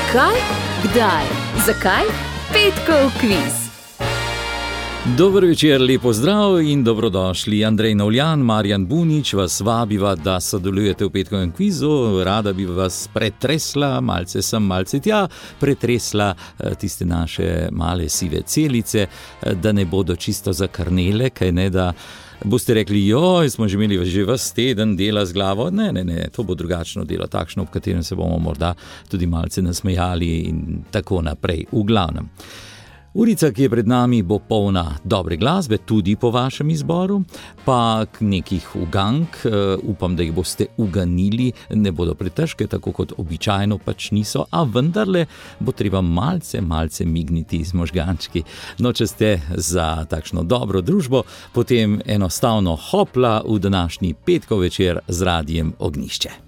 Kaj? Kdaj? Zakaj? Petkov kviz. Dober večer, lepo zdrav in dobrodošli. Andrej Novljan, Marjan Bunič vas vabiva, da sodelujete v petkovem kvizu. Rada bi vas pretresla, malce sem, malce tja, pretresla tiste naše male sive celice, da ne bodo čisto zakrnele, kaj ne, da boste rekli, joj, smo že imeli že ves teden dela z glavo. Ne, to bo drugačno delo, takšno, v katerem se bomo morda tudi malce nasmejali in tako naprej. V glavnem. Urica, ki je pred nami, bo polna dobre glasbe, tudi po vašem izboru, pa nekih ugank, upam, da jih boste uganili, ne bodo pretežke, tako kot običajno pač niso, a vendarle bo treba malce migniti z možgančki. No, če ste za takšno dobro družbo, potem enostavno hopla v današnji petkov večer z Radiem Ognjišče.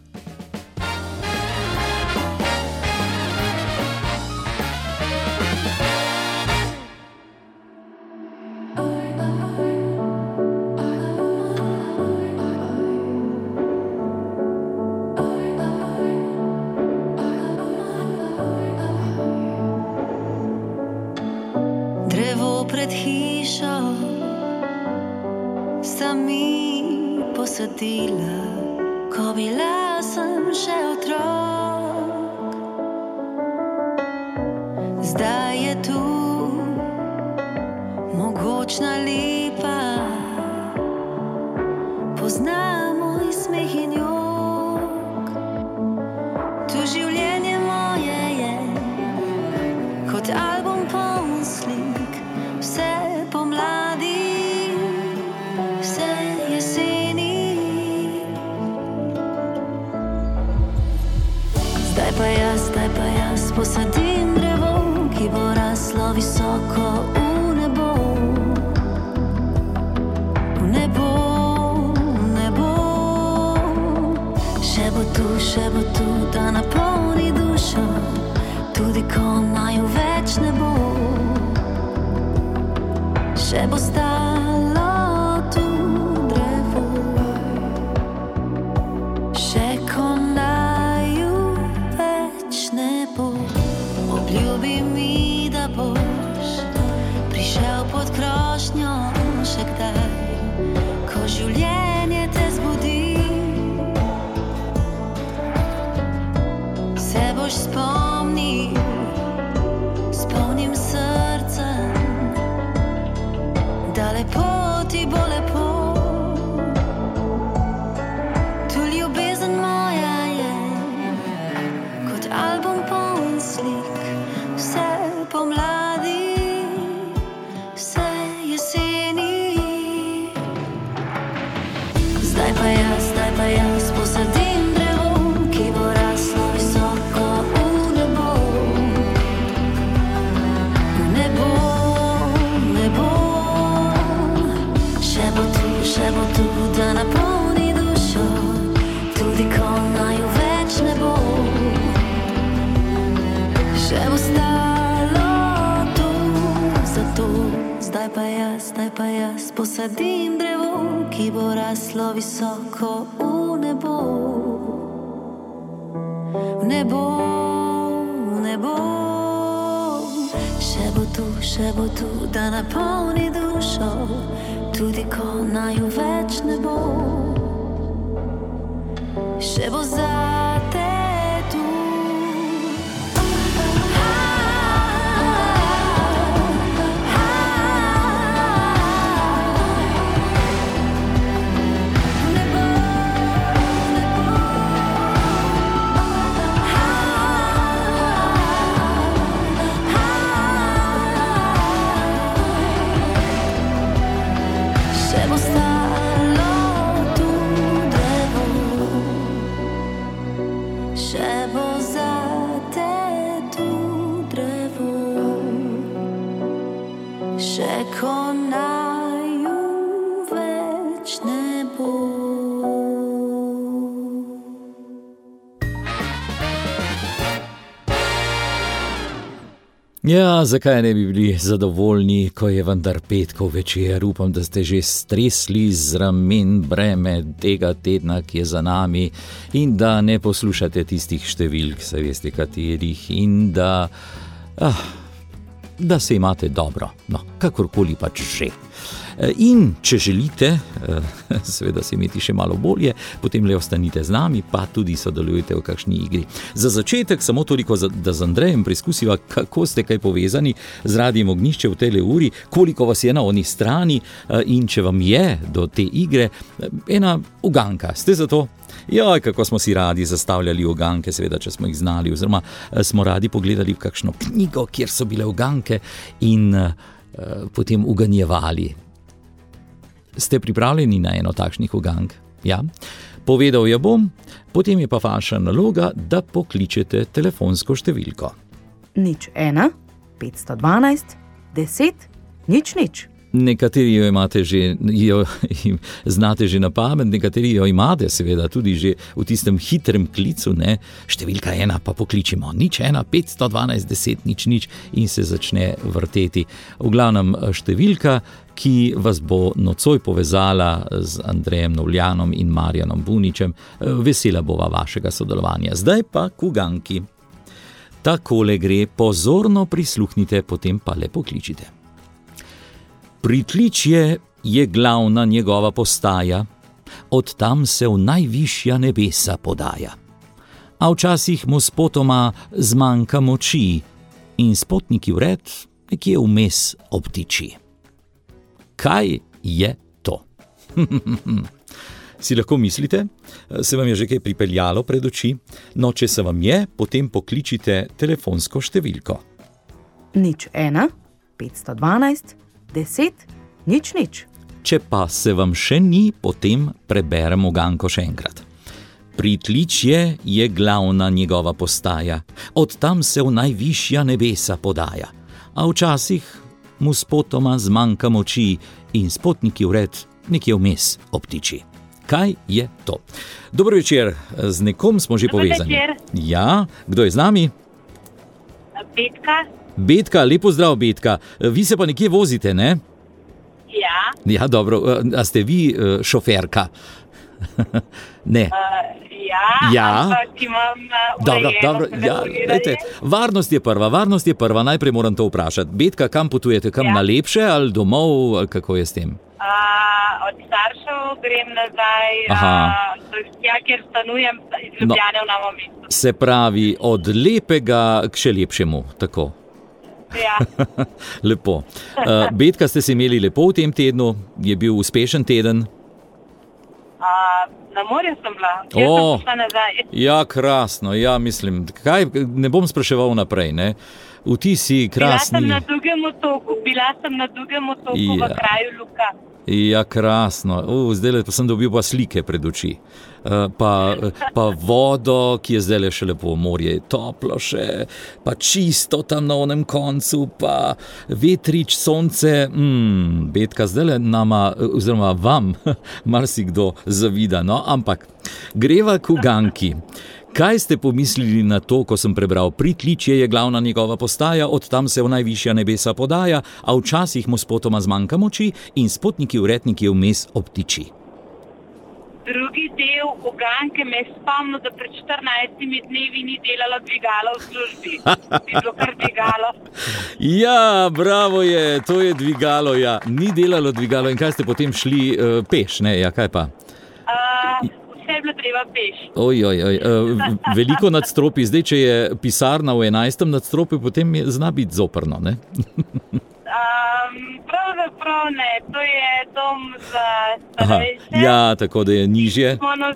Pred hišo sta mi posadila, ko bila sem še otrok. Zdaj je tu mogočna lipa, pozna moj smeh in jok. Tu življenje moje je kot album poln slik. Vse pomladi, vse jeseni. Zdaj pa jaz posadim drevo, ki bo raslo visoko v nebo. V nebo, v nebo. Še bo tu, da napolni dušo, tudi ko naju več ne bo. Še bo stalo tu drevo, še ko naju več ne bo. Obljubi mi, da boš prišel pod krošnjo še kdaj, ko življenje te zbudi. Se boš spomnil, spomnim srcem, da lepo ti bo lepo. Tu ljubezen moja je kot album poln slik. Vse pomladi, vse jeseni. Zdaj pa jaz posadim drevo, ki bo raslo visoko v nebo. V nebo, v nebo. Še bo tu, da napolni dušo, tudi ko naju več ne bo. Še bo stalo tu, zato zdaj pa jaz posadim drevo, ki bo raslo visoko v nebo. V nebo, v nebo. Še bo tu, da napolni dušo, tudi ko naju več ne bo. Še bo zate tu. Ja, zakaj ne bi bili zadovoljni, ko je vendar petkov večer? Upam, da ste že stresli z ramen breme tega tedna, ki je za nami, in da ne poslušate tistih številk, saj veste katerih, in da se imate dobro, no, kakorkoli pač že. In če želite, seveda se imeti še malo bolje, potem le ostanite z nami, pa tudi sodelujete v kakšni igri. Za začetek samo toliko, da z Andrejem preizkusiva, kako ste kaj povezani z Radiem Ognjišče v tej uri, koliko vas je na oni strani in če vam je do te igre ena uganka. Ste za to? Joj, kako smo si radi zastavljali uganke, seveda, če smo jih znali, oziroma smo radi pogledali v kakšno knjigo, kjer so bile uganke in potem uganjevali. Ste pripravljeni na eno takšnih ugank? Ja? Povedal jo bom, potem je pa vaša naloga, da pokličete telefonsko številko. 01 512 10 00. Nekateri jo imate že, jo znate že na pamet, nekateri jo imate seveda tudi že v tistem hitrem klicu, ne? Številka 1 pa pokličimo. 01 512 10 00 in se začne vrteti. V glavnem številka, ki vas bo nocoj povezala z Andrejem Novljanom in Marjanom Buničem. Vesela bova vašega sodelovanja. Zdaj pa k uganki. Takole gre, pozorno prisluhnite, potem pa le pokličite. Pritličje je glavna njegova postaja, od tam se v najvišja nebesa podaja. A včasih mu spotoma zmanjka moči in spotniki vred nekje vmes obtiči. Kaj je to? Si lahko mislite? Se vam je že kaj pripeljalo pred oči? No, če se vam je, potem pokličite telefonsko številko. 01 512 10 00. Če pa se vam še ni, potem preberem uganko še enkrat. Pritličje je glavna njegova postaja, od tam se v najvišja nebesa podaja. A včasih mu spotoma zmanjka moči in spotniki vred nekje vmes obtiči. Kaj je to? Dobro večer, z nekom smo že povezani. Večer. Ja, kdo je z nami? Betka. Betka, lepo zdrav, Betka. Vi se pa nekje vozite, ne? Ja. Ja, dobro. A ste vi šoferka? Ne. Ja. Ampak imam Dobro. Ja, dajte. Varnost je prva. Najprej moram to vprašati. Betka, kam potujete? Kam na lepše ali domov? Ali kako je s tem? Od staršev grem nazaj, kjer stanujem iz Ljubljane v Novo mesto. Se pravi, od lepega k še lepšemu, tako. Ja. Lepo. Betka, ste se imeli lepo v tem tednu? Je bil uspešen teden? Na morju sem bila, kjer sem prišla nazaj. Ja, krasno, ja, mislim, ne bom spraševal naprej, ne? Vtisi krasni. Bila sem na Dugem otoku v kraju Luka. Ja, krasno. Zdaj pa sem dobil pa slike pred oči. Pa vodo, ki je zdaj še lepo, morje je toplo še, pa čisto tam na onem koncu, pa vetrič, sonce. Betka, zdaj nama, oziroma vam, marsikdo zavida, no, ampak greva k uganki. Kaj ste pomislili na to, ko sem prebral? Pritličje je glavna njegova postaja, od tam se v najvišja nebesa podaja, a včasih mu spotoma zmanjka moči in spotniki vredniki vmes obtiči. Drugi del uganke me je spomnil, da pred 14 dnevi ni delalo dvigalo v službi. Bi bilo kar dvigalo. Ja, bravo je, to je dvigalo, ja. Ni delalo dvigalo. In kaj ste potem šli peš, ne? Ja, kaj pa? Vse je bilo treba peš. Veliko nadstropij. Zdaj, če je pisarna v 11. nadstropju, potem zna biti zoprno, ne? Pravzaprav ne, to je dom za starejše. Ja, tako da je nižje.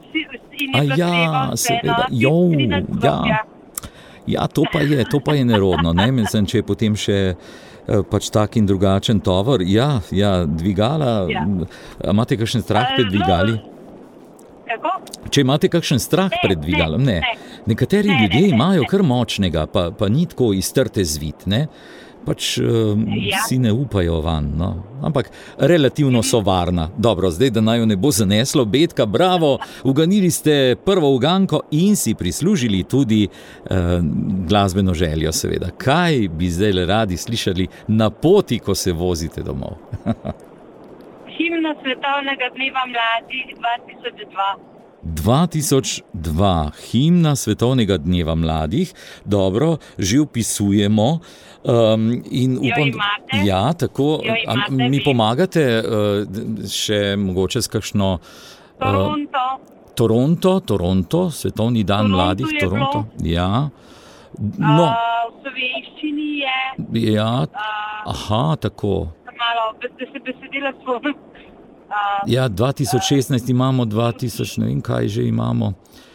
Ja, to pa je nerodno, ne? Mislim, če je potem še pač tak in drugačen tovor. Ja, dvigala. Imate kakšen strah pred dvigali? Kako? Če imate kakšen strah pred dvigalom? Ne. Nekateri ljudje imajo kar močnega, pa ni tako iz trte zvit, ne? pač vsi ne upajo van, no? Ampak relativno so varna. Dobro, zdaj, da naj jo ne bo zaneslo, Betka, bravo, uganili ste prvo uganko in si prislužili tudi glasbeno željo, seveda. Kaj bi zdaj radi slišali na poti, ko se vozite domov? Himno svetovnega dneva mladih 2002. 2002, himna svetovnega dneva mladih, dobro, že vpisujemo. In upam, imate? Ja, tako, mi pomagate še mogoče s kakšno... Toronto, svetovni dan mladih, Toronto. Ja. No. V slovenščini je. Ja, aha, tako. Malo, da se besedila spomnim. Ja, 2016 imamo, 2000, ne vem kaj že imamo.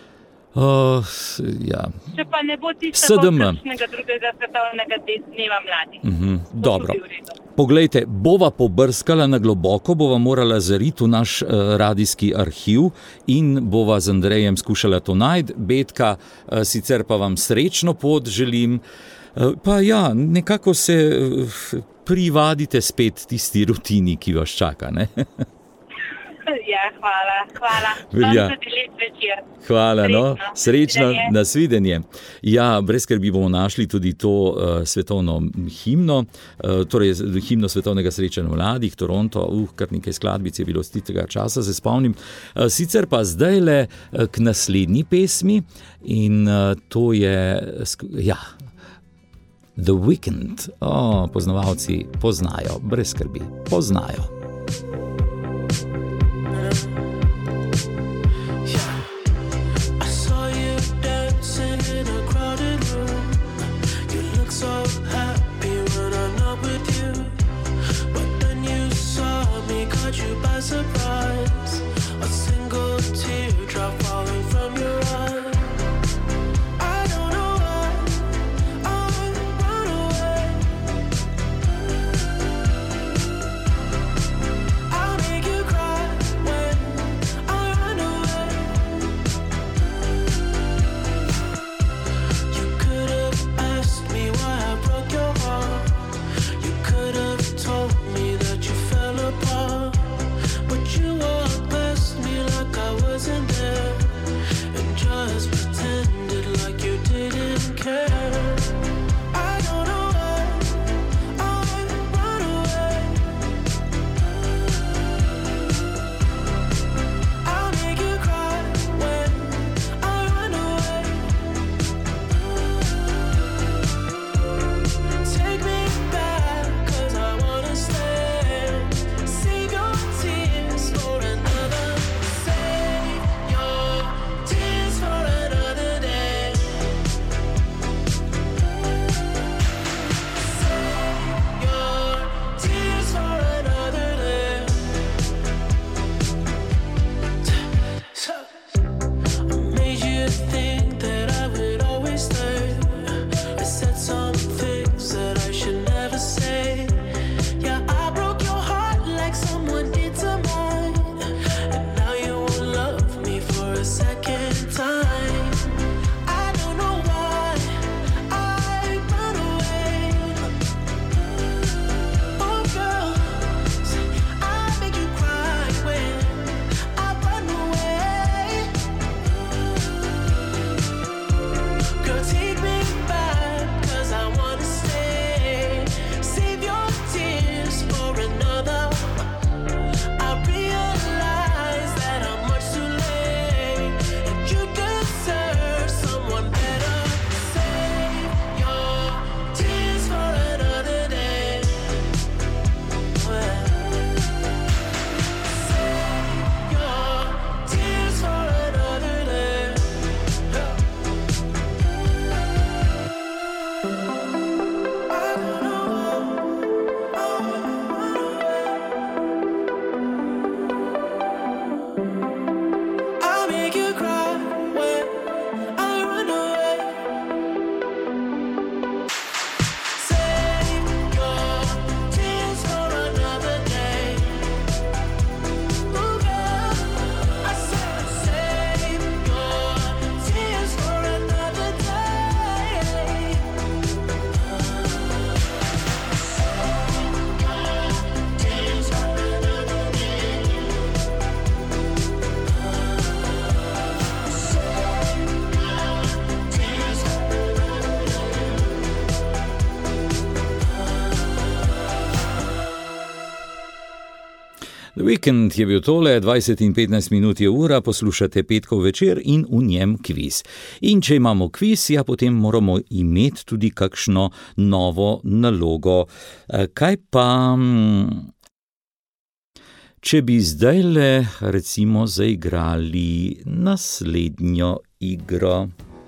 Ja. Če pa ne bo tistega kakšnega drugega svetovnega dneva mladih. Dobro. Poglejte, bova pobrskala na globoko, bova morala zariti v naš radijski arhiv in bova z Andrejem skušala to najti. Betka, sicer pa vam srečno pot želim. Pa ja, nekako se privadite spet tisti rutini, ki vas čaka, ne? Ja, hvala. Ja. Vam tudi lep večer. Hvala, srečno, nasvidenje. Ja, brez skrbi bomo našli tudi to svetovno himno, torej himno svetovnega srečanja mladih, Toronto, kar nekaj skladbic je bilo z tistega časa, se spomnim. Sicer pa zdajle k naslednji pesmi in to je, ja, The Weeknd. Poznavalci poznajo, brez skrbi, poznajo. Vikend je bil tole, 20 in 15 minut je ura, poslušate Petkov večer in v njem kviz. In če imamo kviz, ja, potem moramo imeti tudi kakšno novo nalogo. Kaj pa, če bi zdajle recimo zaigrali naslednjo igro?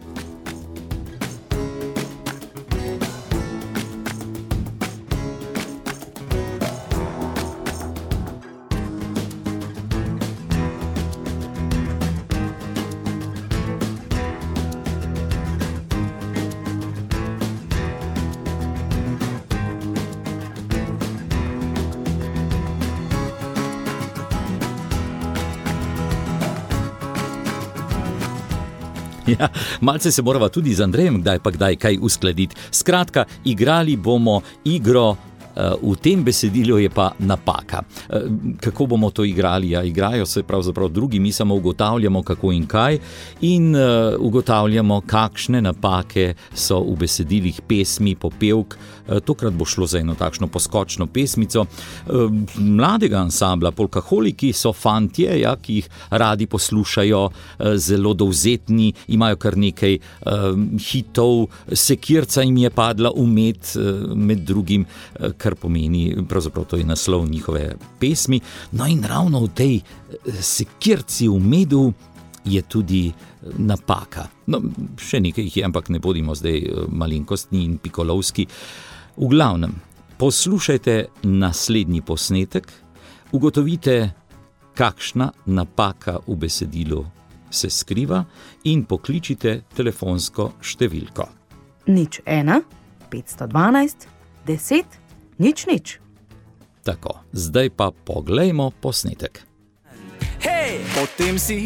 Ja, malce se morava tudi z Andrejem kdaj kaj uskladiti. Skratka, igrali bomo igro, v tem besedilu je pa napaka. Kako bomo to igrali? Ja, igrajo se pravzaprav drugi, mi samo ugotavljamo kako in kaj in ugotavljamo, kakšne napake so v besedilih pesmi, popevk. Tokrat bo šlo za eno takšno poskočno pesmico mladega ansambla Polkaholiki. So fantje, ja, ki jih radi poslušajo, zelo dovzetni, imajo kar nekaj hitov, Sekirca jim je padla umet, med drugim, kar pomeni, pravzaprav to je naslov njihove pesmi. No in ravno v tej Sekirci v medu je tudi napaka. No, še nekaj jih je, ampak ne bodimo zdaj malenkostni in pikolovski. V glavnem, poslušajte naslednji posnetek, ugotovite, kakšna napaka v besedilu se skriva in pokličite telefonsko številko. 01 512 10 00. Tako, zdaj pa poglejmo posnetek. Hej, potem si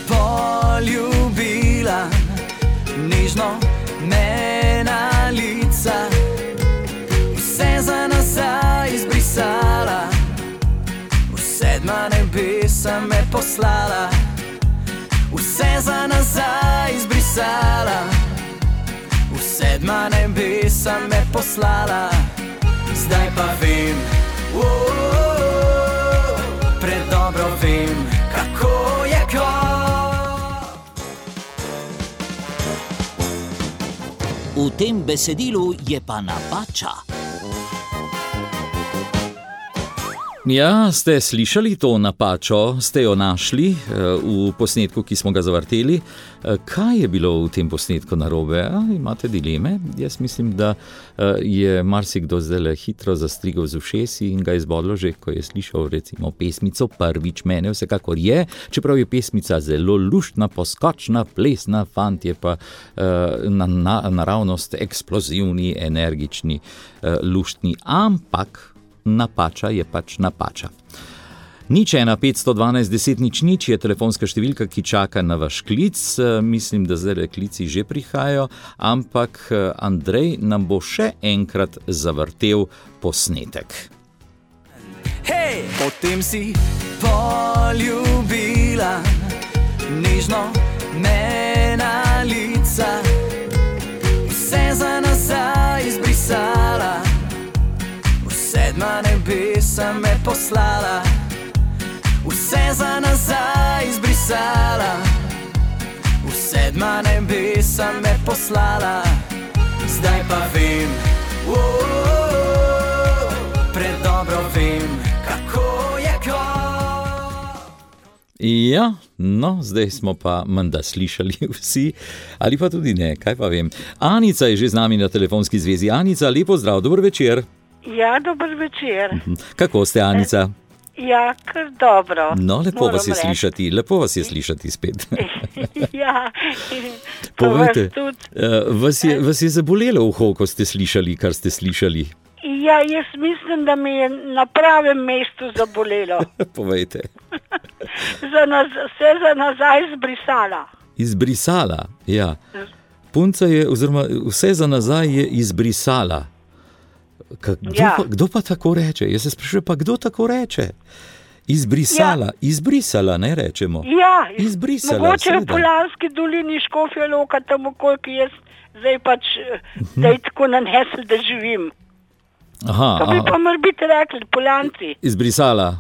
poljubila nežno me na lica, vse za nazaj izbrisala, v sedma nebesa me poslala, vse za nazaj izbrisala, v sedma nebesa me poslala. Zdaj pa vem, predobro vem, kako je ko. V tem besedilu je pa napača. Ja, ste slišali to napačo, ste jo našli v posnetku, ki smo ga zavrteli. Kaj je bilo v tem posnetku narobe? Imate dileme? Jaz mislim, da je marsikdo zdaj hitro zastrigel z ušesi in ga izbodlo že, ko je slišal recimo pesmico prvič. Mene vsekakor je, čeprav je pesmica zelo luštna, poskočna, plesna, fantje pa naravnost eksplozivni, energični, luštni, ampak napača je pač napača. 01 512 10 00 je telefonska številka, ki čaka na vaš klic. Mislim, da zdaj klici že prihajajo, ampak Andrej nam bo še enkrat zavrtel posnetek. Hej, potem si poljubila nežno me na lica, vse za nazaj izbrisala, sedma nebesa me poslala, vse za nazaj izbrisala, v sedma nebesa me poslala. Zdaj pa vem, predobro vem, kako je ko. Ja, no, zdaj smo pa menda slišali vsi, ali pa tudi ne, kaj pa vem. Anica je že z nami na telefonski zvezi. Anica, lepo zdrav, dober večer. Ja, dober večer. Kako ste, Anica? Ja, kar dobro. No, lepo vas je slišati, lepo vas je slišati spet. Ja, povejte, vas je zabolelo uho, ko ste slišali, kar ste slišali? Ja, jaz mislim, da mi je na pravem mestu zabolelo. Povejte. Vse za nazaj izbrisala. Izbrisala, ja. Punca je, oziroma vse za nazaj je izbrisala. Kdo pa tako reče? Jaz se sprašujem, pa kdo tako reče? Izbrisala, izbrisala, ne rečemo. Ja, izbrisala. Mogoče v Poljanski dolini Škofja Loka, tam okoljki jaz zdaj pač zdaj tako nanesel, da živim. Aha, to bi pa morbiti rekli, Poljanci. Izbrisala.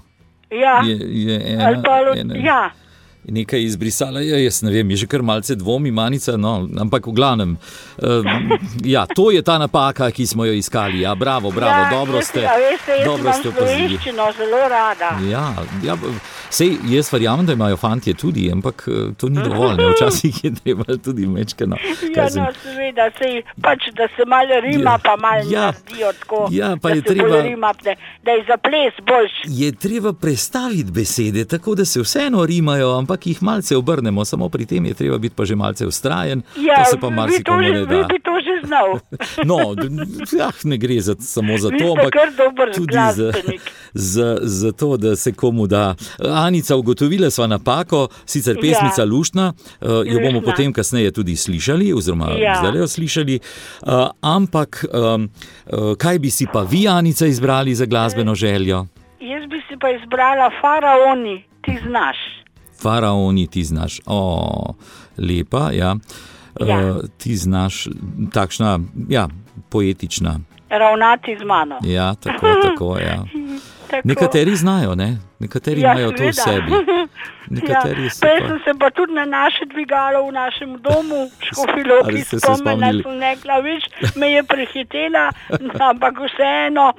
Ja. je Ali pa, ja. nekaj izbrisala. Ja, jaz ne vem, je že kar malce dvomi, Manica, no, ampak v glavnem. Ja, to je ta napaka, ki smo jo iskali. Ja, bravo, dobro ste. Dobro ste opazili. Zelo rada. Ja, sej, jaz verjamem, da imajo fantje tudi, ampak to ni dovolj. Ne? Včasih je treba tudi mečkano. Ja, no, seveda, sej, pač, da se malo rima, pa malo naredijo tako, pa da je se treba, bolj rima, da je za ples boljš. Je treba prestaviti besede, tako da se vseeno rimajo, ampak jih malce obrnemo, samo pri tem je treba biti pa že malce vztrajen, ja, to se pa marsikomu ne da. Vi bi to že znal. No, ne gre samo za to, ampak tudi za to, da se komu da. Anica, ugotovila sva napako, sicer pesmica luštna, jo bomo potem kasneje tudi slišali, oziroma zdaj jo slišali, ampak kaj bi si pa vi, Anica, izbrali za glasbeno željo? Jaz bi si pa izbrala Faraoni, ti znaš. Faraoni, ti znaš. Lepa, ja. Ti znaš, takšna, poetična. Ravnati z mano. Ja, tako, ja. Nekateri znajo, ne? Nekateri imajo to v sebi. Nekateri so pa. Jaz sem se pa tudi na naše dvigalo v našem domu, Škofji Loki, spomnila, sem nekla, viš, me je prehitela, ampak vseeno.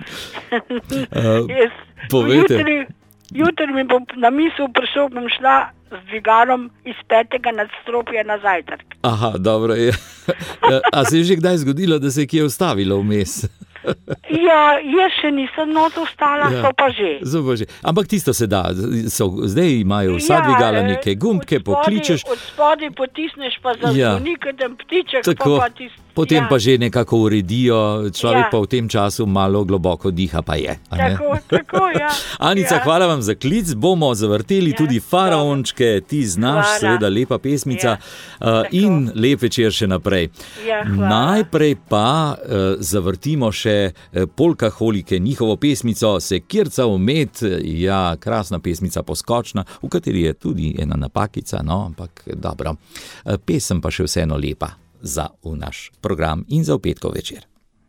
Jutri mi bom na misel prišel, bom šla z dvigalom iz 5. nadstropja na zajtrk. Aha, dobro je. A se je že kdaj zgodilo, da se je kje ustavilo vmes? Ja, jaz še nisem ostala, so pa že. Ampak tisto se da, zdaj imajo vsa dvigala neke gumbke, pokličeš. Od spodaj potisneš pa zazvoni, kadem ptiček, tako, pa tisti. Potem pa že nekako uredijo, človek pa v tem času malo globoko diha, pa je. Tako, ja. Anica, hvala vam za klic, bomo zavrteli tudi Faraončke, ti znaš, seveda lepa pesmica in lep večer še naprej. Najprej pa zavrtimo še Polkaholike, njihovo pesmico Sekirca v med, ja, krasna pesmica, poskočna, v kateri je tudi ena napakica, no, ampak dobro. Pesem pa še vseeno lepa za v naš program in za v petkov večer.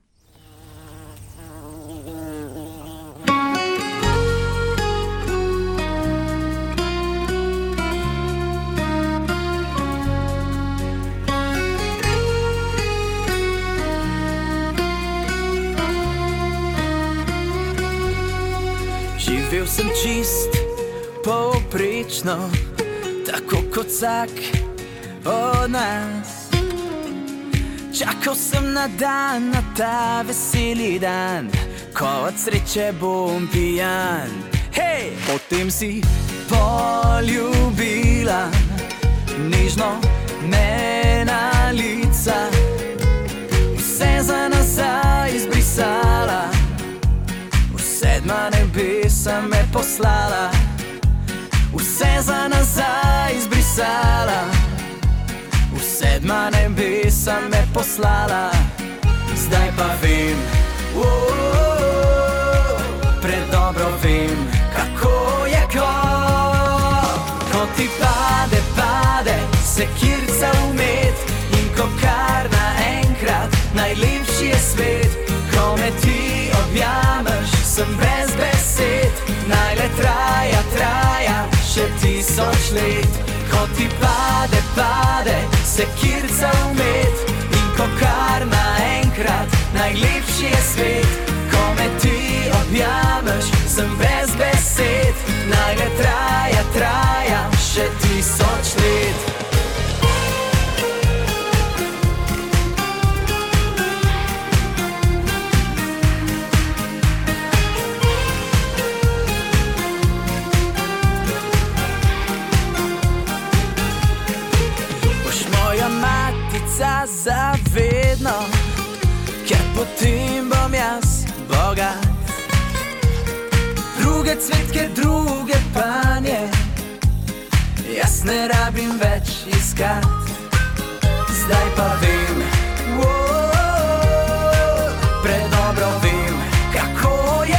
Živel sem čist, povprečno, tako kot vsak od nas. Čakal sem na dan, na ta veseli dan, ko od sreče bom pijan. Hej! Potem si poljubila nežno me na lica, vse za nazaj izbrisala, v 7. nebesa me poslala, vse za nazaj izbrisala, v 7. nebesa me poslala. Zdaj pa vem, predobro vem, kako je ko ti pade sekirca v med, in ko kar naenkrat najlepši je svet, ko me ti objameš, sem brez besed, naj le traja še 1000 let. Ko ti pade sekirca v med, in ko kar naenkrat najlepši je svet, ko me ti objameš, sem brez besed, naj le traja še 1000 let. Zavedno, ker potem bom jaz bogat. Druge cvetke, druge panje, jaz ne rabim več iskat. Zdaj pa vem, predobro vem, kako je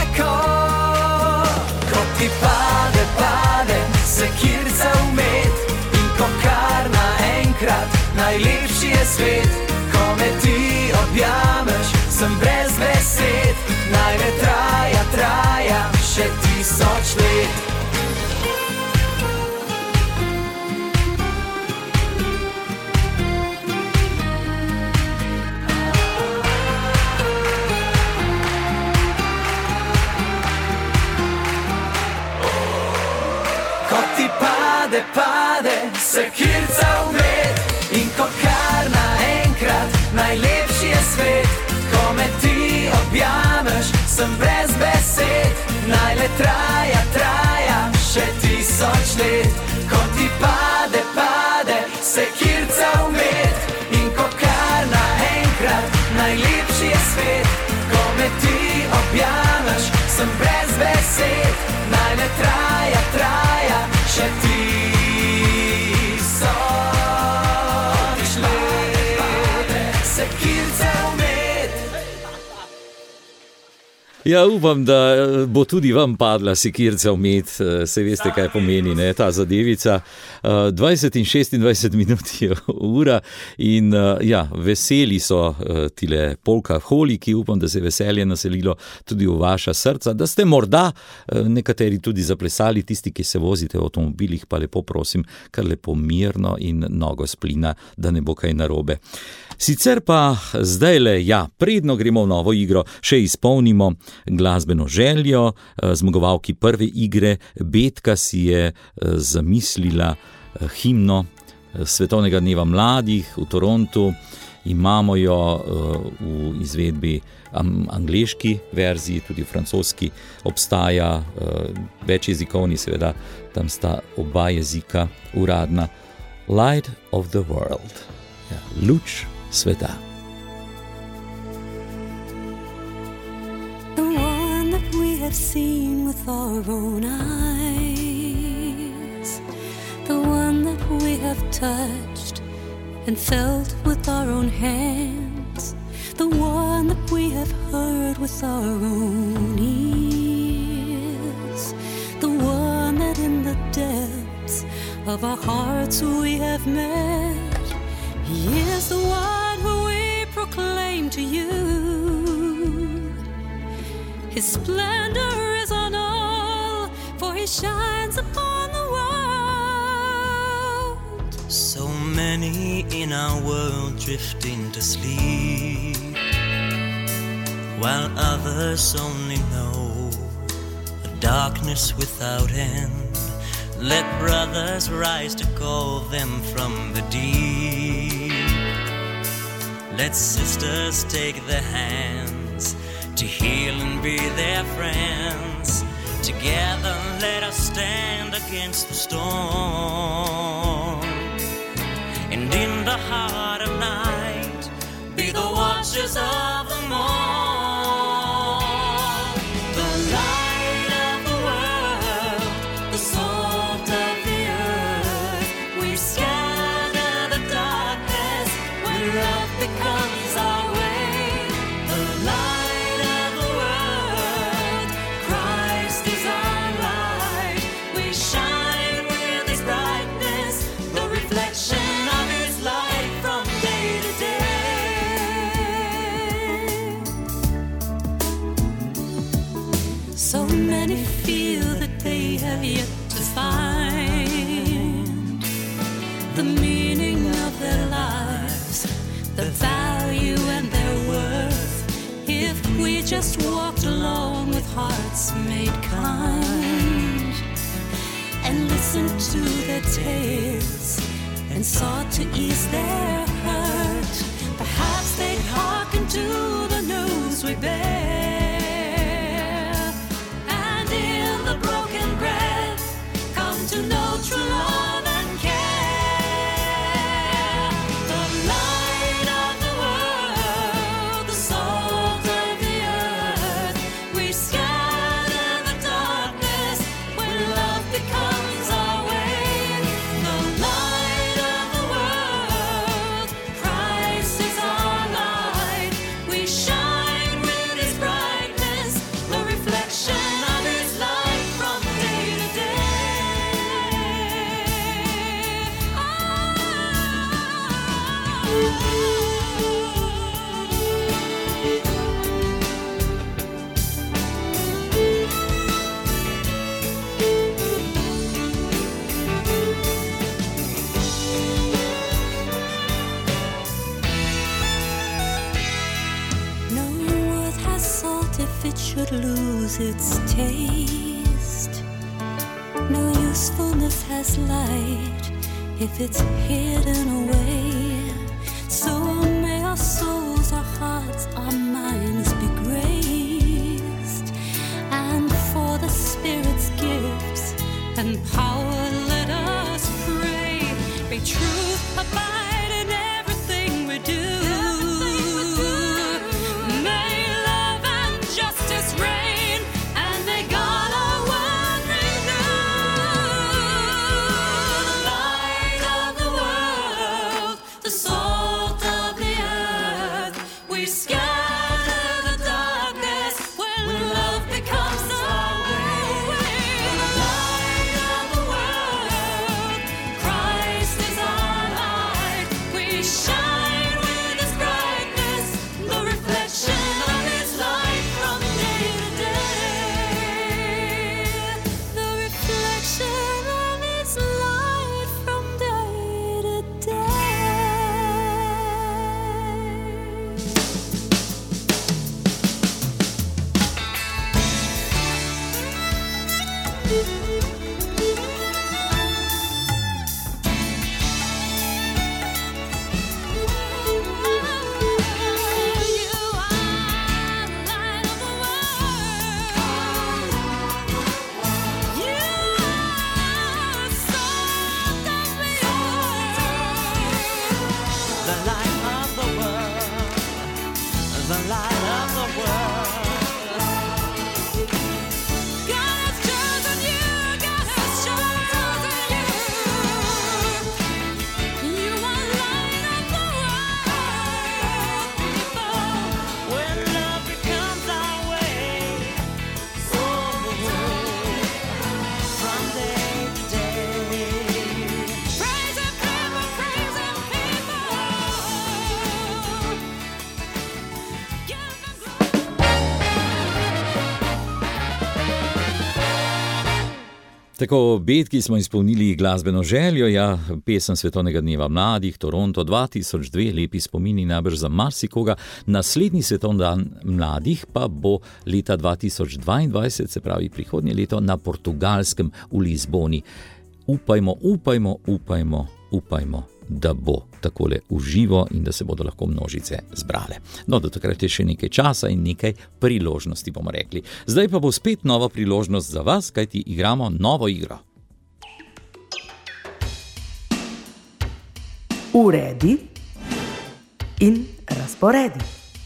ko ti pade sekirca v med, in ko kar naenkrat najlepši je svet, ko me ti objameš, sem brez besed, naj le traja še 1000 let. pade, sekirca vmet in ko kar naenkrat najlepši je svet. Ko me ti objameš, sem brez besed, naj le traja, traja še 1000 let. Ko ti pade, pade, sekirca vmet in ko kar naenkrat najlepši je svet. Ko me ti objameš, sem brez besed, naj le traja, traja še 1000 let. Sekirca vmet. Ja, upam, da bo tudi vam padla sekirca vmet, se veste, kaj pomeni, ne, ta zadevica. 20 in 26 minut je ura in ja, veseli so tile polkaholiki, upam, da se je veselje naselilo tudi v vaša srca, da ste morda nekateri tudi zaplesali, tisti, ki se vozite v avtomobilih, pa lepo prosim, kar lepo mirno in nogo s plina, da ne bo kaj narobe. Sicer pa zdajle, ja, predno gremo v novo igro, še izpolnimo glasbeno željo. Zmagovalki prve igre Betka si je zamislila himno Svetovnega dneva mladih v Torontu. Imamo jo v izvedbi angleški verziji, tudi v francoski obstaja, večjezikovni seveda, tam sta oba jezika uradna. Light of the world, ja, luč sveta. The one that we have seen with our own eyes, the one that we have touched and felt with our own hands, the one that we have heard with our own ears, the one that in the depths of our hearts we have met. He is the one who we proclaim to you. His splendor is on all, for he shines upon the world. So many in our world drifting to sleep, while others only know a darkness without end. Let brothers rise to call them from the deep. Let sisters take their hands to heal and be their friends. Together let us stand against the storm, and in the heart of night be the watchers of the morn. The light of the world, the salt of the earth, we scatter the darkness when love becomes our way. The light of the world, Christ is our light. We shine with his brightness, the reflection of his light from day to day. So many feel that they have yet to find the meaning of their lives, the value and their worth, if we just walked along with hearts made kind, and listened to their tales and sought to ease their hurt. Perhaps they'd hearken to the news we bear, and in the broken breath come to know true love and care. The light of the world, the salt of the earth, we scatter the darkness when love becomes our way. The light of the world, Christ is our light. We shine with his brightness, the reflection of his light from day to No earth has salt if it should lose its taste. No use peacefulness has light if it's hidden away. So may our souls, our hearts, our minds be graced. And for the Spirit's gifts and power, let us pray. May truth abide in everything we do. May love and justice reign, and may God our world renew. The light of the world, the salt of the earth, we scatter the darkness when love becomes our way. The light of the world, Christ is our light. We shine with His brightness, the reflection of His light from day to day. The reflection of His light from day to day. The light of the world, the light of the world. God has chosen you, God has chosen you. You are light of the world, people. When love becomes our way, from day to day. Praise Him, people, praise Him, people. Give Him Tako, Betki smo izpolnili glasbeno željo, ja, pesem Svetovnega dneva mladih, Toronto 2002, lepi spomini najbrž za marsikoga. Naslednji svetovni dan mladih pa bo leta 2022, se pravi prihodnje leto, na Portugalskem v Lizboni. Upajmo, upajmo, upajmo, upajmo, da bo takole v živo in da se bodo lahko množice zbrale. No, do takrat je še nekaj časa in nekaj priložnosti, bomo rekli. Zdaj pa bo spet nova priložnost za vas, kajti igramo novo igro. Uredi in razporedi.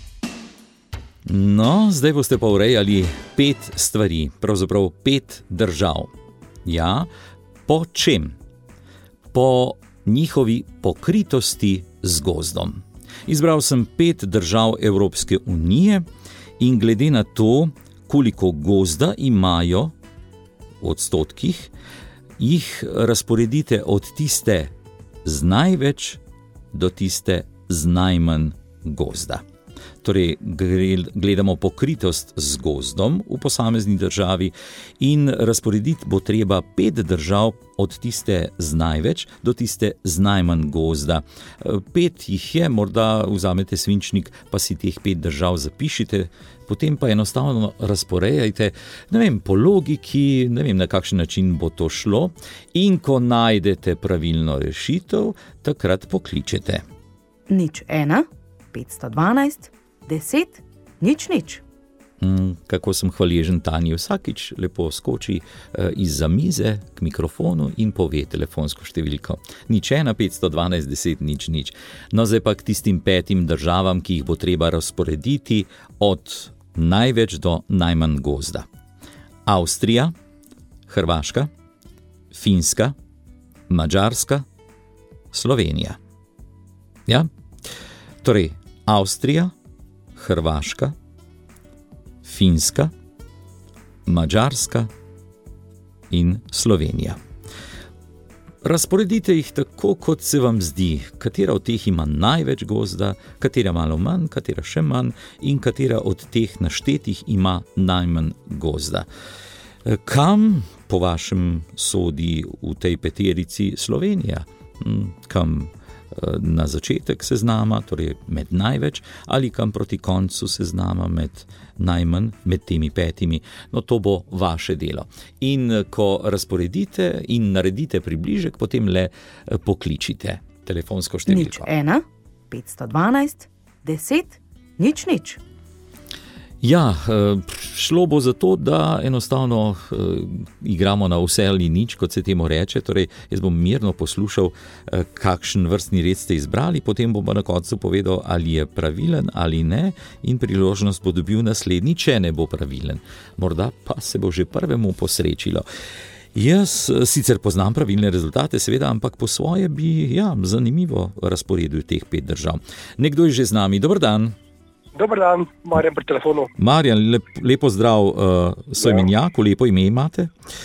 No, zdaj boste pa urejali 5 stvari, pravzaprav 5 držav. Ja, po čem? Po njihovi pokritosti z gozdom. Izbral sem 5 držav Evropske unije in glede na to, koliko gozda imajo v odstotkih, jih razporedite od tiste z največ do tiste z najmanj gozda. Torej, gledamo pokritost z gozdom v posamezni državi in razporediti bo treba 5 držav od tiste z največ do tiste z najmanj gozda. 5 jih je, morda vzamete svinčnik, pa si teh 5 držav zapišite, potem pa enostavno razporejajte, ne vem, po logiki, ne vem, na kakšen način bo to šlo, in ko najdete pravilno rešitev, takrat pokličete. 01 512 10 00. Kako sem hvaležen Tanji, vsakič lepo skoči izza mize k mikrofonu in pove telefonsko številko. 01 512 10 00. No, zdaj pa k tistim 5 državam, ki jih bo treba razporediti od največ do najmanj gozda. Avstrija, Hrvaška, Finska, Madžarska, Slovenija. Ja? Torej, Avstrija, Hrvaška, Finska, Madžarska in Slovenija. Razporedite jih tako, kot se vam zdi, katera od teh ima največ gozda, katera malo manj, katera še manj in katera od teh naštetih ima najmanj gozda. Kam po vašem sodi v tej peterici Slovenija? Kam na začetek seznama, torej med največ, ali kam proti koncu seznama med najmanj, med temi 5. No, to bo vaše delo. In ko razporedite in naredite približek, potem le pokličite telefonsko številko. 01 512 10 00. Ja, šlo bo za to, da enostavno igramo na vse ali nič, kot se temu reče. Torej, jaz bom mirno poslušal, kakšen vrstni red ste izbrali, potem bom na koncu povedal, ali je pravilen ali ne, in priložnost bo dobil naslednji, če ne bo pravilen. Morda pa se bo že prvemu posrečilo. Jaz sicer poznam pravilne rezultate, seveda, ampak po svoje bi, zanimivo razporedil teh 5 držav. Nekdo je že z nami. Dober dan. Dober dan, Marjan pri telefonu. Marjan, lepo zdrav, soimenjaku, lepo ime imate.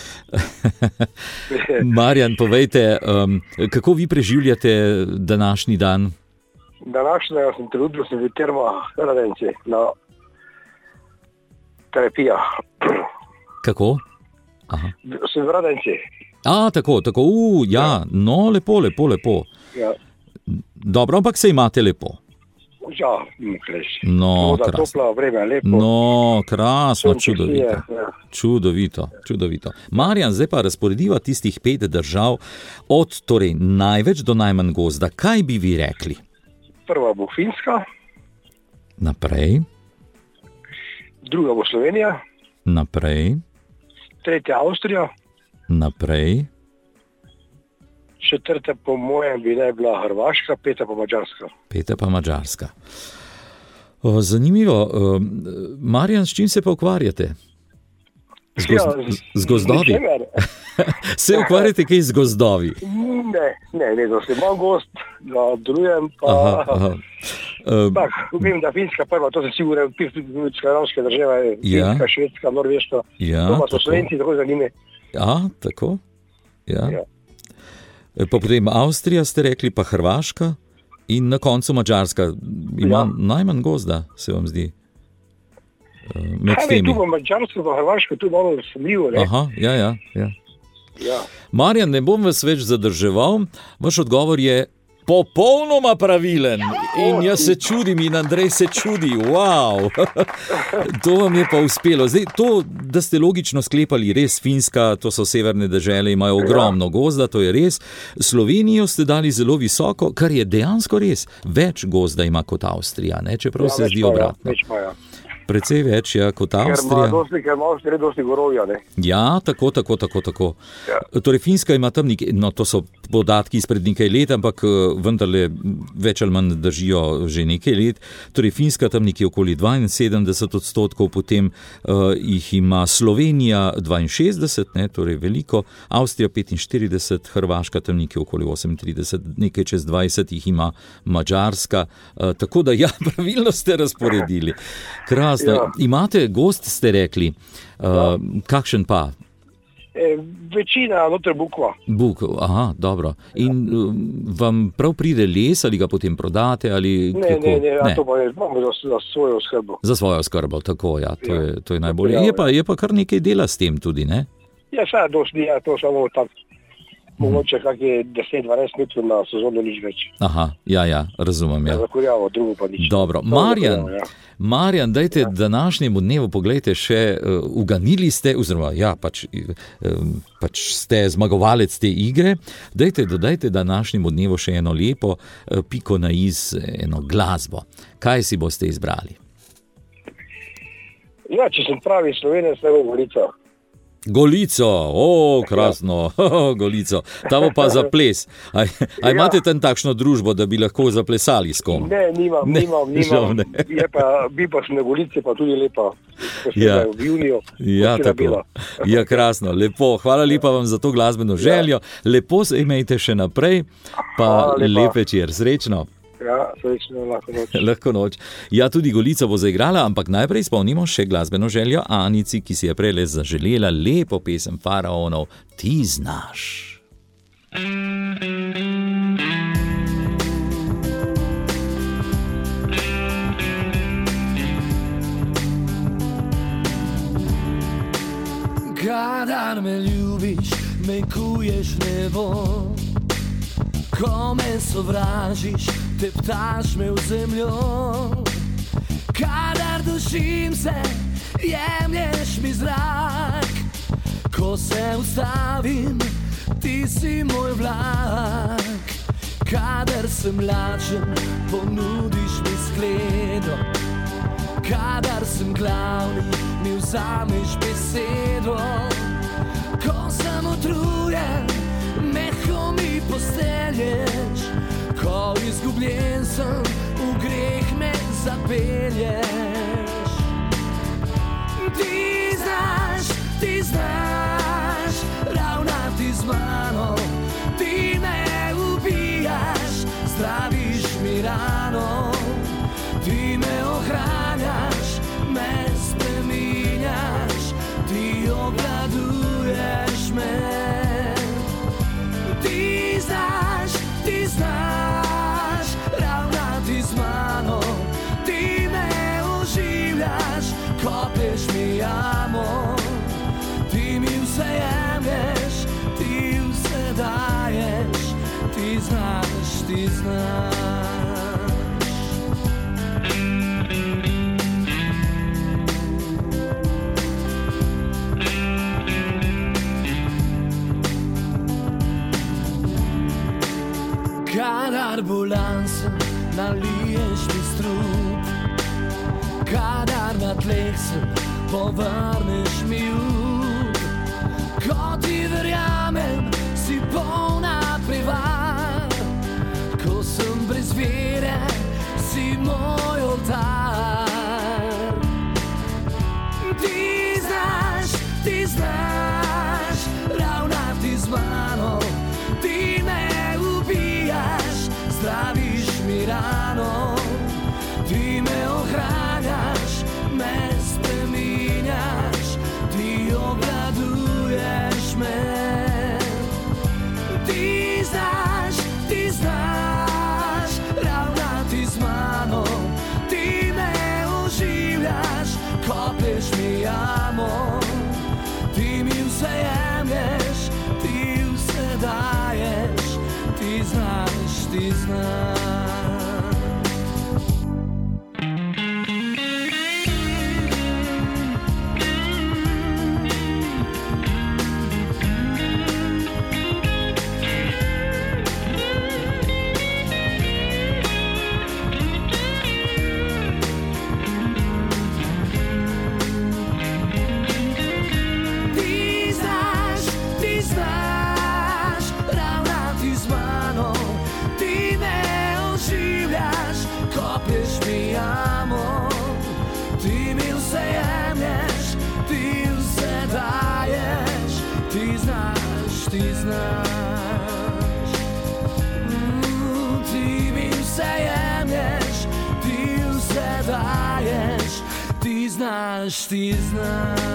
Marjan, povejte, kako vi preživljate današnji dan? Današnjega sem trenutno v Radenci na terapija. Kako? Aha. Sem v Radenci. Tako, no, lepo. Ja. Dobro, ampak se imate lepo. Ja, no, krasno. Topla, vreme, lepo. No, krasno, čudovito. Čudovito. Marjan, zdaj pa razporediva tistih 5 držav od torej največ do najmanj gozda. Kaj bi vi rekli? Prva bo Finska. Naprej. Druga bo Slovenija. Naprej. Tretja Avstrija. Naprej. Četrta po mojem bi naj bila Hrvaška, 5. pa Madžarska. 5. pa Madžarska. Zanimivo. Marjan, s čim se pa ukvarjate? Z gozdovi? Se ukvarjate kaj z gozdovi? Ne, dosti. Imam gozd, da obdelujem, pa... Tak, vem, da Finska prva, to se sigurno, skandinavske države, Finska, Švedska, Norveška. To pa so Slovenci, tako zanimivi. Tako? Ja. Pa potem Avstrija ste rekli, pa Hrvaška in na koncu Madžarska. Ima najmanj gozda, se vam zdi? Med temi. Tu bo Madžarska, pa Hrvaška, tu je malo sumljivo, ne? Ja. Ja. Marjan, ne bom vas več zadrževal, vaš odgovor je popolnoma pravilen. In jaz se čudim in Andrej se čudi. Wow. To vam je pa uspelo. Zdaj, to, da ste logično sklepali, res Finska, to so severne dežele, imajo ogromno gozda, to je res. Slovenijo ste dali zelo visoko, kar je dejansko res. Več gozda ima kot Avstrija, ne? Čeprav se zdi obratno. Precej več, kot Avstrija. Ker ima Avstrija dosti gorovja, ne? Ja, tako. Ja. Torej, Finska ima tam nekaj, no to so podatki izpred nekaj let, ampak vendarle več ali manj držijo že nekaj let. Torej, Finska tam nekje okoli 72%, potem jih ima Slovenija 62%, ne, torej veliko, Avstrija 45%, Hrvaška tam nekje okoli 38%, nekaj čez 20% jih ima Madžarska, tako da pravilno ste razporedili. Krasno. Imate gozd, ste rekli. Kakšen pa? Večina noter bukva. Dobro. In vam prav pride les ali ga potem prodate? Ali ne, to pa imamo za svojo oskrbo. Za svojo oskrbo, tako, to je najbolje. Je pa kar nekaj dela s tem tudi, ne? Ja, dosti, to samo tako. Mogoče kakje 10-12 metrov na sezono nič več. Razumem. Za kurjavo, drugo pa nič. Dobro, Marjan, dajte današnjemu dnevu, poglejte še, uganili ste, oziroma pač ste zmagovalec te igre, dodajte današnjemu dnevu še eno lepo piko na iz, eno glasbo. Kaj si boste izbrali? Ja, če sem pravi Slovenec, ne bo Golica. Golico, krasno, Golico. Ta bo pa za ples. A imate tam takšno družbo, da bi lahko zaplesali s kom? Ne, nimam. Bi pa sem na Golici, pa tudi lepa. V juniju. Tako. Krasno, lepo. Hvala lepa vam za to glasbeno željo. Lepo se imejte še naprej, pa lep večer. Srečno. Ja, srečno, lahko noč. Lahko noč. Ja, tudi Golica bo zaigrala, ampak najprej spomnimo še glasbeno željo Anici, ki si je prej le zaželela lepo pesem Faraonov Ti znaš. Kadar me ljubiš, me kuješ nebo. Ko me sovražiš, teptaš me v zemljo. Kadar dušim se, jemlješ mi zrak. Ko se ustavim, ti si moj vlak. Kadar sem lačen, ponudiš mi skledo. Kadar sem glavni, mi vzameš besedo. Ko sem utrujen, mehko mi postelješ. Ko izgubljen sem, v greh me zapelješ. Ti znaš ravnati z mano. Ti me ubijaš, zdraviš mi rano. Ti me ohranjaš, me spreminjaš. Ti obvladuješ me. Ti znaš ravnati z mano. Ti me oživljaš, kopeš mi jamo. Ti mi vse jemlješ, ti vse daješ. Ti znaš. Kadar bolan sem, naliješ mi strup. Kadar na tleh sem, povrneš mi up. Ko ti verjamem, si polna prevar. Ko sem brez vere, si moj oltar. Ti znaš ravnati z mano. Ti me ubijaš, zdraviš mi rano. Ti me ohranjaš, me spreminjaš. Ti obvladuješ me. Ti znaš ravnati z mano. Ti me oživljaš, kopeš mi jamo. Ti mi vse jemlješ, ti vse daješ. Ti znaš. Ti mi vse jemlješ, ti vse daješ. Ti znaš.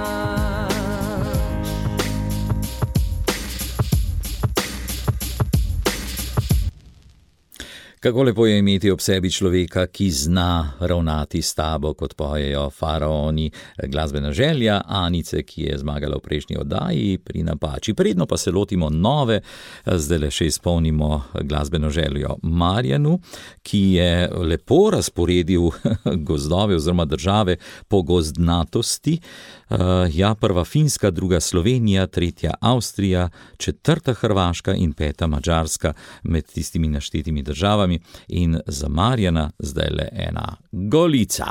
Kako lepo je imeti ob sebi človeka, ki zna ravnati s tabo, kot pojejo Faraoni. Glasbena želja Anice, ki je zmagala v prejšnji oddaji pri Napači. Predno pa se lotimo nove, zdaj le še izpolnimo glasbeno željo Marjanu, ki je lepo razporedil gozdove oziroma države po gozdnatosti. Ja, prva Finska, druga Slovenija, tretja Avstrija, četrta Hrvaška in peta Madžarska med tistimi naštetimi državami. In za Marjana zdaj le ena Golica.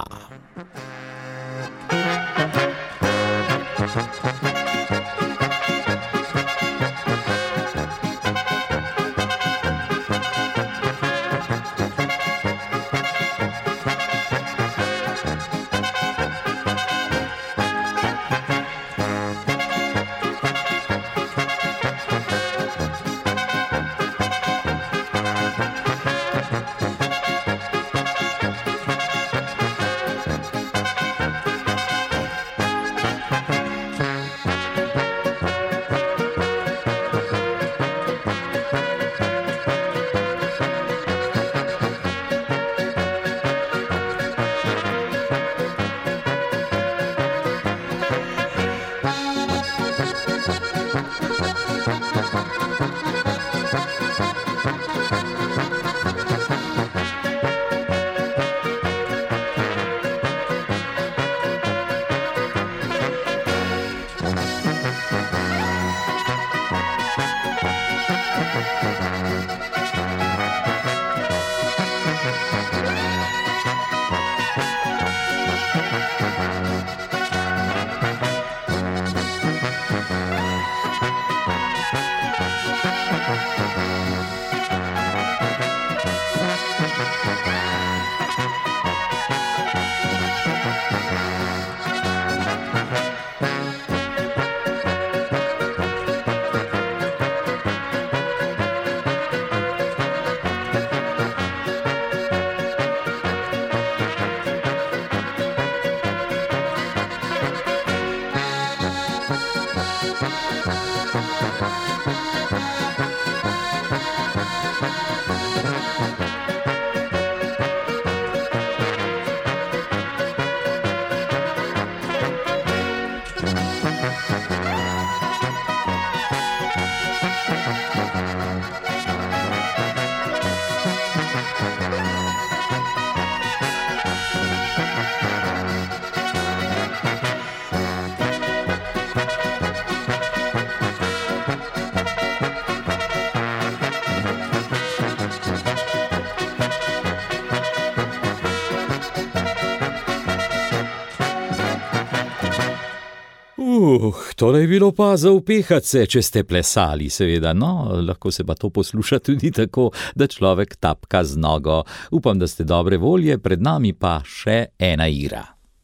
Tole je bilo pa za upehat se, če ste plesali, seveda. No, lahko se pa to posluša tudi tako, da človek tapka z nogo. Upam, da ste dobre volje, pred nami pa še ena igra.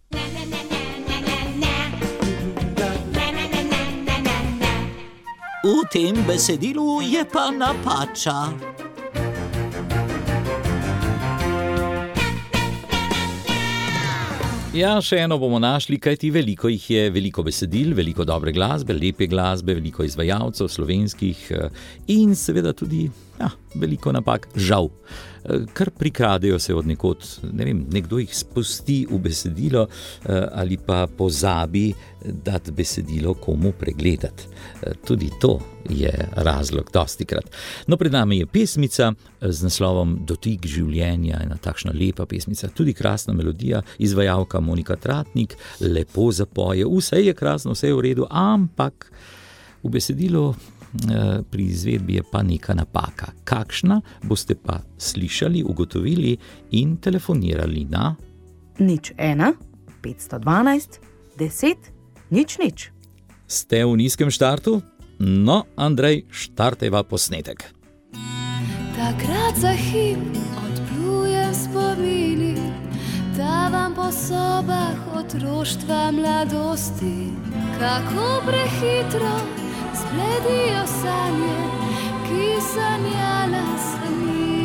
V tem besedilu je pa napača. Ja, še eno bomo našli, kajti veliko jih je, veliko besedil, veliko dobre glasbe, lepe glasbe, veliko izvajalcev slovenskih in seveda tudi veliko napak, žal. Kar prikradejo se od nekod, ne vem, nekdo jih spusti v besedilo ali pa pozabi dati besedilo komu pregledati. Tudi to je razlog dostikrat. No, pred nami je pesmica z naslovom Dotik življenja, ena takšna lepa pesmica, tudi krasna melodija, izvajalka Monika Tratnik, lepo zapoje, vse je krasno, vse je v redu, ampak v besedilu pri izvedbi je pa neka napaka. Kakšna, boste pa slišali, ugotovili in telefonirali na 01 512 10 00. Ste v nizkem štartu? No, Andrej, štarteva posnetek. Takrat za hip odplujem spomini, tavam po sobah otroštva mladosti, kako prehitro zbledijo sanje, ki sanjala sem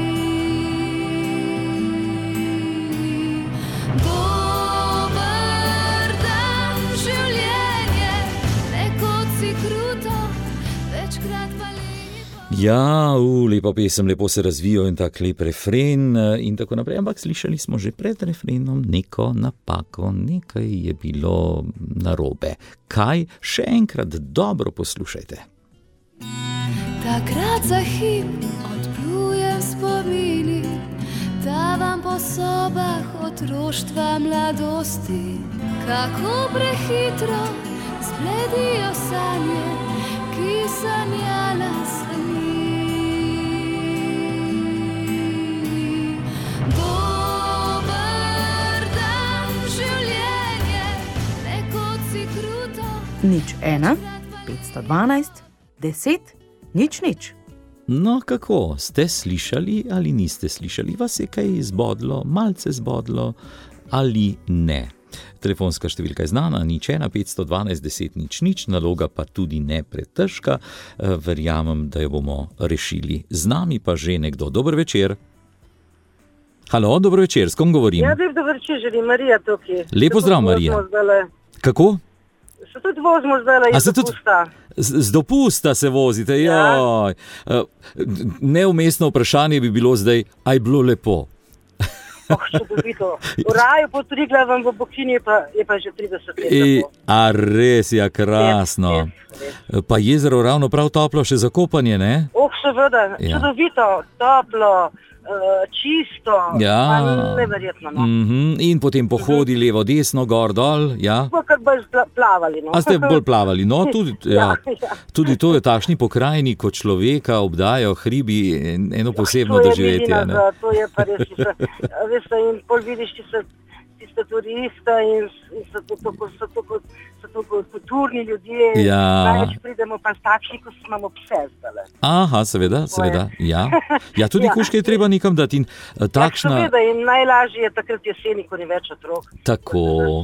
jih. Dober dan, življenje, nekod si kruto, večkrat pa lepo. Ja, lepa pesem, lepo se razvijo in tak lep refren in tako naprej, ampak slišali smo že pred refrenom neko napako, nekaj je bilo narobe. Kaj? Še enkrat dobro poslušajte. Takrat za hip odplujem spomini, tavam po sobah otroštva mladosti, kako prehitro zbledijo sanje, ki sanjala sem jih. Dober dan, življenje, nekod si kruto. 01 512 10 00. No, kako? Ste slišali ali niste slišali? Vas je kaj zbodlo, malce zbodlo ali ne? Telefonska številka je znana, 01 512 10 00, naloga pa tudi ne pretežka. Verjamem, da jo bomo rešili. Z nami pa že nekdo. Dober večer. Halo, dobro večer, s kom govorim? Ja, dober večer, želim, Marija tukaj. Lepo zdrav, Marija. Kako? Se tudi vozimo zdaj iz dopusta. Z dopusta se vozite, joj. Neumestno vprašanje bi bilo zdaj, a je bilo lepo? Čudovito. V raju pod Triglavom v Bohinji je pa že 30 let lepo. A res, ja, krasno. Pa jezero ravno prav toplo, še za kopanje, ne? Seveda, čudovito, toplo, čisto, neverjetno. No. In potem pohodi levo, desno, gor, dol, ja. Kar bolj plavali, no. A ste bolj plavali, no, tudi to je takšni pokrajini, kot človeka obdajo hribi, eno posebno doživetje. To je pa res, veste, in pol vidiš, tiste turiste in so tako kulturni ljudje, največ pridemo pa s takšni, ko imamo pse zdaj. Aha, seveda, ja. Ja, tudi kuške je treba nekam dati in takšna... Ja, seveda, in najlažje je takrat jeseni, ko ni več otrok. Tako.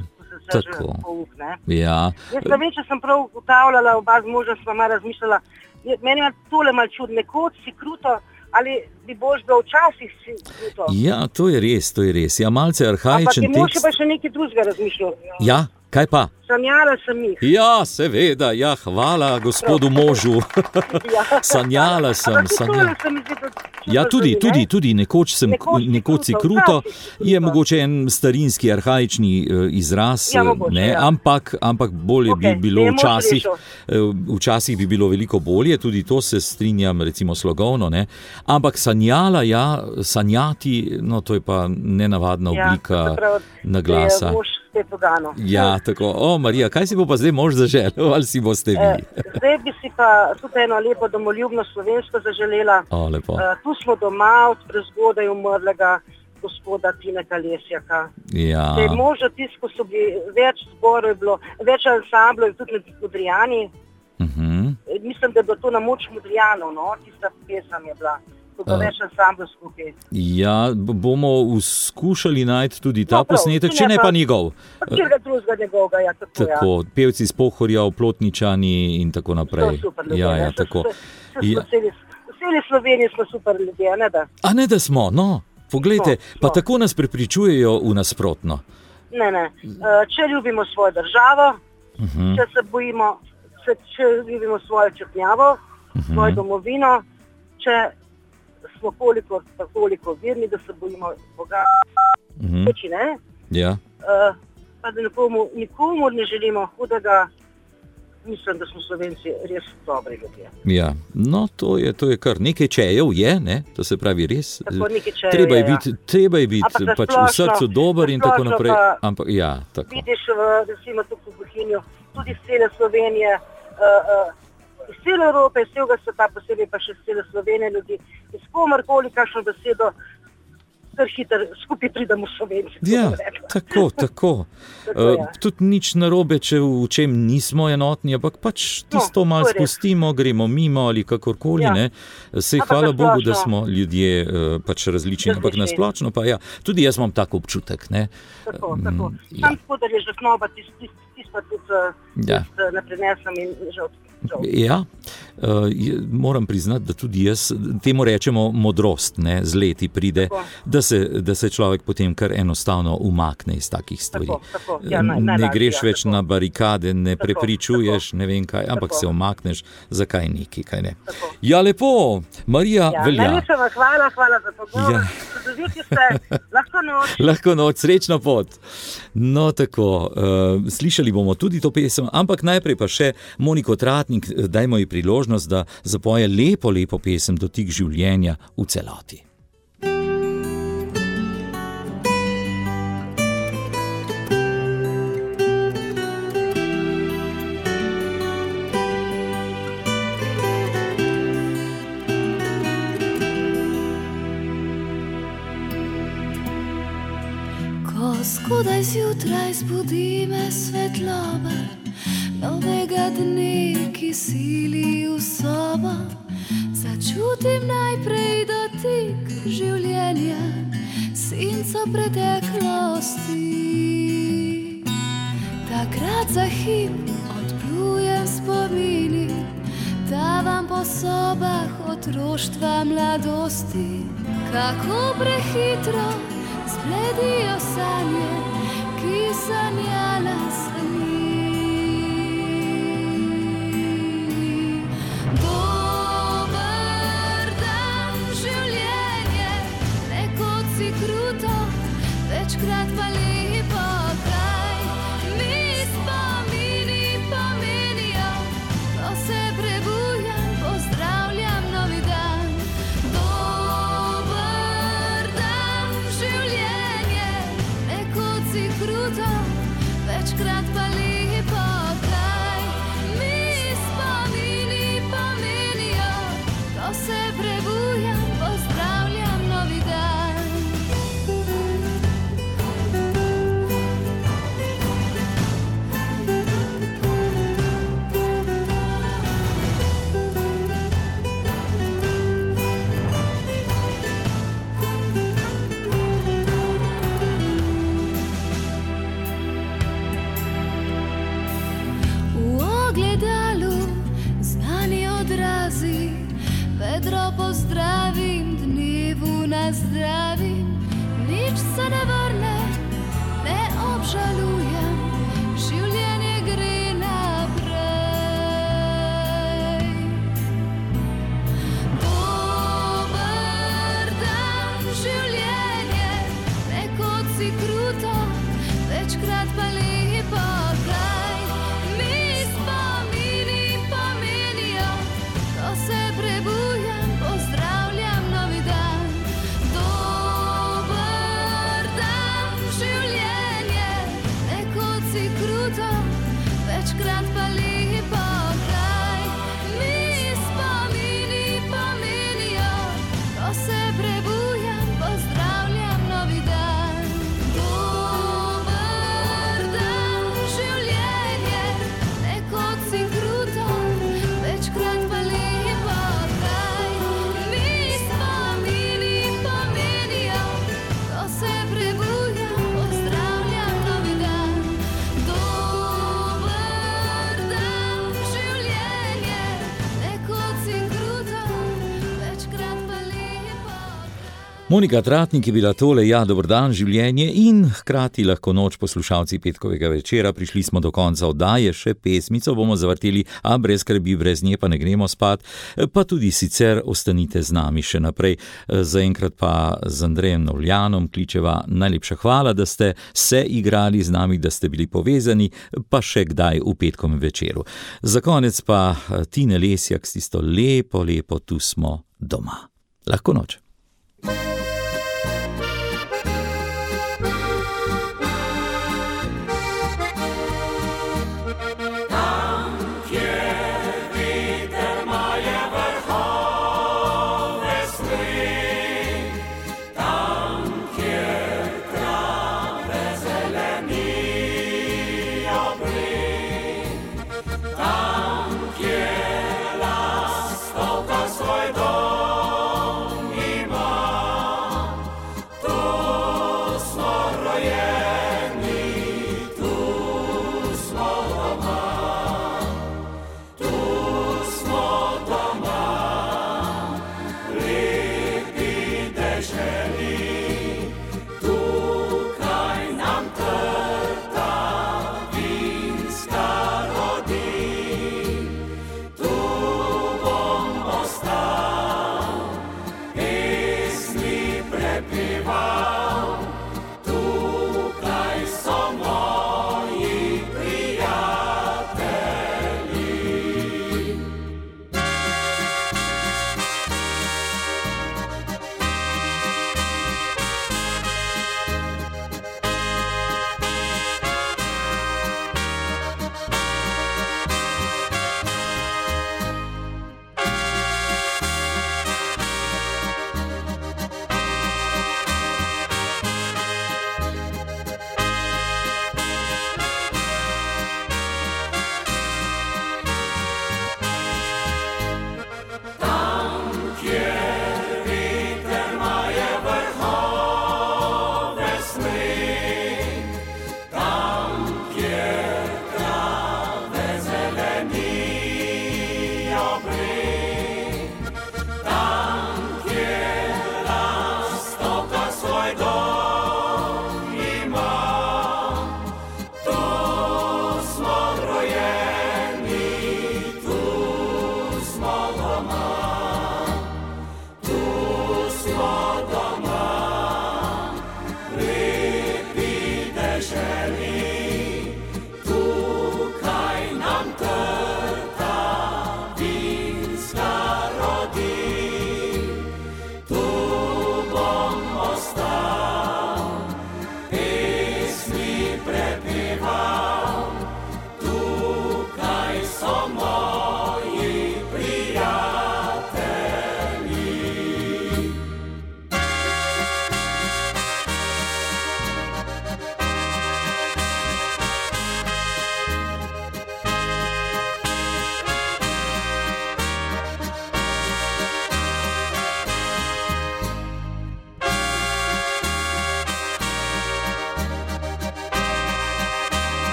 Ja. Jaz ne vem, če sem prav ugotavljala, oba z možem sva malo razmišljala, meni ima tole malo čud, nekoč si kruto, ali bi boš bil včasih si kruto. Ja, to je res, ja, malce arhaičen tekst. Ampak je mož pa še nekaj drugega razmišljal. Ja, kaj pa? Sanjala sem jih. Ja, seveda, ja, hvala gospodu možu. Sanjala sem. Ja, tudi, nekoč si kruto, je mogoče en starinski, arhaični izraz, ne, ampak bolje bi bilo včasih bi bilo veliko bolje, tudi to se strinjam, recimo slogovno, ne, ampak sanjala, ja, sanjati, no, to je pa nenavadna oblika naglasa. Ja, tako. Marija, kaj si bo pa zdaj mož zaželel, ali si boste vi? Zdaj bi si pa tudi eno lepo domoljubno slovensko zaželela. Lepo. Tu smo doma od prezgodaj umrlega gospoda Tineka Lesjaka. Ja. Da je možno tisto, ko so bili več zborov, je bilo več ansamblov, tudi med Modrijani. Mislim, da je bilo to na moč Modrijanov, no, tista pesem je bila. Več ansamblov skupaj. Ja, bomo skušali najti tudi ta posnetek, če ne pa njegov. Katerega drugega njegovega, ja, tako. Pevci iz Pohorja, Plotničani in tako naprej. To super ljudje, ja, tako. Vseli Sloveniji smo super ljudje, ne da? A ne da smo, no, poglejte, pa tako nas prepričujejo v nasprotno. Ne. Če ljubimo svojo državo, če se bojimo, če ljubimo svojo črnjavo, svojo domovino, če smo toliko verni, da se bojimo Boga, ne? Ja. Pa da nikomu ne želimo hudega, mislim, da smo Slovenci res dobri ljudje. Ja, no to je kar nekaj čejev je, ne? To se pravi res. Tako nekaj čejev Treba je biti pač v srcu dober in tako naprej. Ampak ja, tako. Vidiš, recimo tukaj v Bohinju, tudi iz cele Slovenije, iz cele Evrope, iz celega sveta, posebej pa še iz cele Slovenije ljudi, iz komarkoli kakšno besedo, kar hitro skupaj pridemo Slovenci. Ja, tako. Tudi nič narobe, če v čem nismo enotni, ampak pač tisto malo spustimo, gremo mimo ali kakorkoli, ne. Sej hvala Bogu, da smo ljudje pač različni, ampak nasplošno pa ja, tudi jaz imam tak občutek, ne. Tako. Sam spodar je že knoba, tisto pa tudi ne prenesem in žal. Ja, moram priznati, da tudi jaz, temu rečemo modrost, ne, z leti pride, da se človek potem kar enostavno umakne iz takih stvari. Tako. Ne greš več na barikade, ne prepričuješ, ne vem kaj, ampak se umakneš, zakaj neki, kaj ne. Ja, lepo, Marija Velja. Najlepša vam hvala za pogovor. Čudoviti ste, lahko noč, srečno pot. No, tako, slišali bomo tudi to pesem, ampak najprej pa še Moniko Tratnik, dajmo ji priložnost, da zapoje lepo pesem Dotik življenja v celoti. Ko skodaj zjutraj zbudi me svetloba novega dne, ki sili v sobo, začutim najprej dotik življenja, senco preteklosti. Takrat za hip odplujem spomini, tavam po sobah otroštva mladosti. Kako prehitro zbledijo sanje, ki sanjala sem. Dober dan, življenje, nekod si kruto, večkrat pa lepo, kaj mi spomini pomenijo. Ko se prebujam, pozdravljam novi dan. Dober dan, življenje, nekod si kruto, večkrat pa lepo, kaj mi spomini pomenijo. Ko se prebujam, pozdravljam novi dan. V ogledalu znani odrazi, vedro pozdravim, dnevu nazdravim. Nič se ne vrne, ne obžalujem, življenje gre naprej. Dober dan, življenje, nekod si kruto, večkrat pa lepo, kaj mi spomini pomenijo. Ko se prebujam, pozdravljam novi dan. Dober dan, življenje, Monika Tratnik je bila tole, ja, dober dan, življenje in hkrati lahko noč poslušalci petkovega večera. Prišli smo do konca oddaje, še pesmico bomo zavrteli, a brez skrbi, brez nje pa ne gremo spat, pa tudi sicer ostanite z nami še naprej. Zaenkrat pa z Andrejem Novljanom kličeva najlepša hvala, da ste se igrali z nami, da ste bili povezani, pa še kdaj v petkovem večeru. Za konec pa Tine Lesjak s tisto lepo, tu smo doma. Lahko noč.